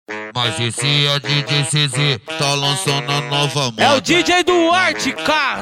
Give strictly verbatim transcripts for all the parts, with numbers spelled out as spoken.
Mas esse é D J C Z, tá lançando a nova moda. É o D J Duarte, cara.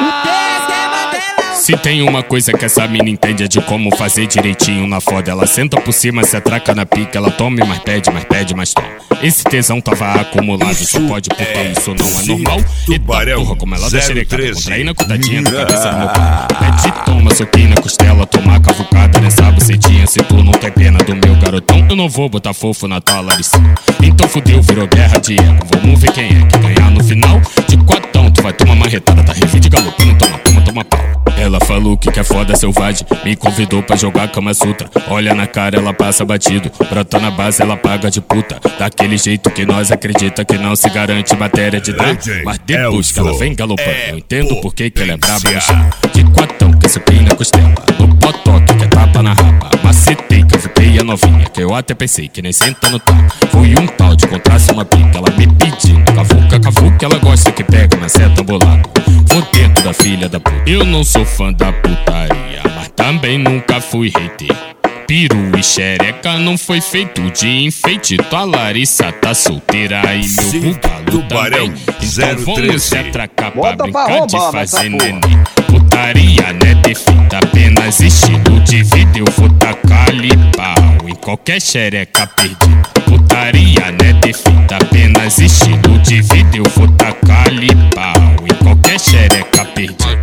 Se tem uma coisa que essa mina entende é de como fazer direitinho na foda. Ela senta por cima, se atraca na pica. Ela toma e mais pede, mais pede, mais toma. Esse tesão tava acumulado, só pode porque é, isso não é normal. Eita porra, como ela dá xerecada, contraindo a cutadinha na cabeça do meu pau. Pede, toma, soquinho na costela, toma cavucada nessa bucetinha. Se tu não tem pena do meu garotão, eu não vou botar fofo na tua laricinha. Então fudeu, virou guerra de ego. Vamos ver quem é que ganhar no final. De quatão, tu vai tomar marretada, tá revide galopando, toma, toma, toma pau. Ela falou que quer foda selvagem, me convidou pra jogar Kama Sutra. Olha na cara, ela passa batido, brota na base, ela paga de puta. Daquele jeito que nós acredita que não se garante matéria de dar. Mas depois que ela vem galopando, eu entendo por que que ela é braba no chão. De quatão, que esse pin na costela, no potoque que é tapa na rapa. Macetei, que eu fiquei a novinha, que eu até pensei que nem senta no tapa. Foi um tal de contrasse uma pica, ela me pediu cavuca, cavuca, ela gosta que pega na seta bolado. Vou dentro da filha da puta. Eu não sou fã da putaria, mas também nunca fui hater. Peru e xereca não foi feito de enfeite. Tua Larissa tá solteira e meu bugalo também. Então vamos se atracar pra brincar de fazer neném. Putaria não é defeito, apenas estilo de vida. Eu vou tacar-lhe pau em qualquer xereca perdida. Putaria não é defeito, apenas estilo de vida. Eu vou tacar-lhe pau em qualquer xereca perdida.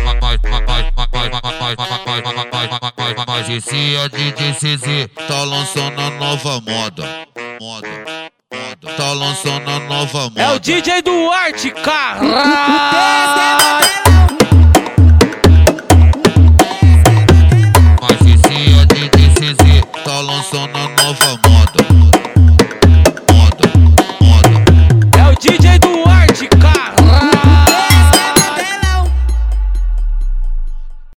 Mas esse é D J C Z, tá lançando a nova moda. Moda, moda, tá lançando a nova moda. É o D J Duarte, cara.